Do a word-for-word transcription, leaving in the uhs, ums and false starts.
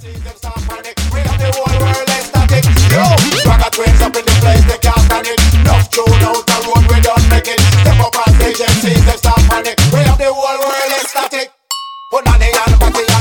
see them start panic. We have the whole world ecstatic. Yo, swagger twins up in the place, they can't stand it. Enough tune out the road, we don't make it. Step up on stage and see them start panic. We have the whole world ecstatic. Put on the hand, party